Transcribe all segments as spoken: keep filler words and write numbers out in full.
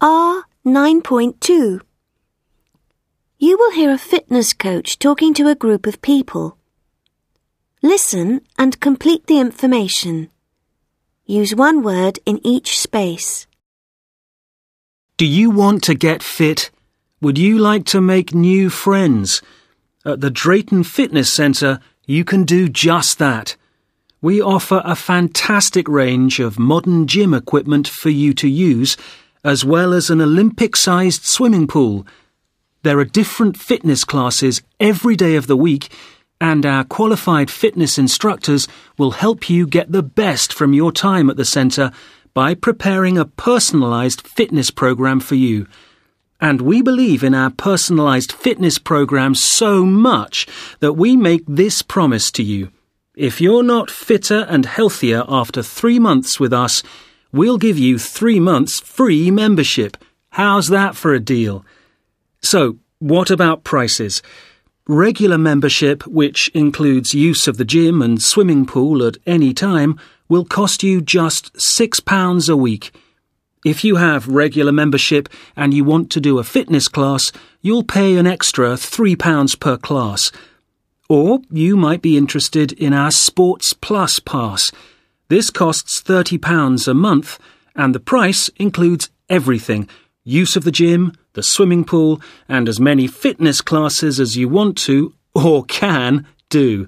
R nine point two. You will hear a fitness coach talking to a group of people. Listen and complete the information. Use one word in each space. Do you want to get fit? Would you like to make new friends? At the Drayton Fitness Centre, you can do just that. We offer a fantastic range of modern gym equipment for you to use, as well as an Olympic-sized swimming pool. There are different fitness classes every day of the week, and our qualified fitness instructors will help you get the best from your time at the centre by preparing a personalised fitness programme for you. And we believe in our personalised fitness programme so much that we make this promise to you. If you're not fitter and healthier after three months with us, we'll give you three months free membership. How's that for a deal? So, what about prices? Regular membership, which includes use of the gym and swimming pool at any time, will cost you just six pounds a week. If you have regular membership and you want to do a fitness class, you'll pay an extra three pounds per class. Or you might be interested in our Sports Plus Pass. This costs thirty pounds a month, and the price includes everything: use of the gym, the swimming pool, and as many fitness classes as you want to, or can, do.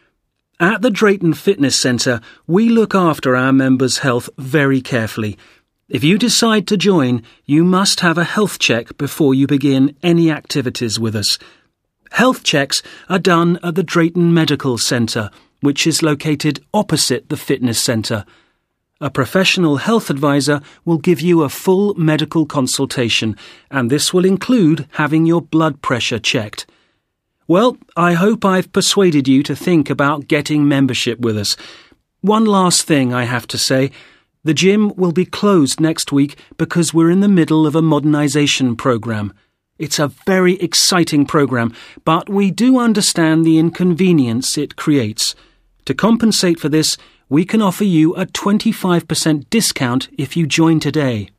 At the Drayton Fitness Centre, we look after our members' health very carefully. If you decide to join, you must have a health check before you begin any activities with us. Health checks are done at the Drayton Medical Centre, which is located opposite the fitness centre. A professional health advisor will give you a full medical consultation, and this will include having your blood pressure checked. Well, I hope I've persuaded you to think about getting membership with us. One last thing I have to say. The gym will be closed next week because we're in the middle of a modernisation programme. It's a very exciting programme, but we do understand the inconvenience it creates. To compensate for this, we can offer you a twenty-five percent discount if you join today.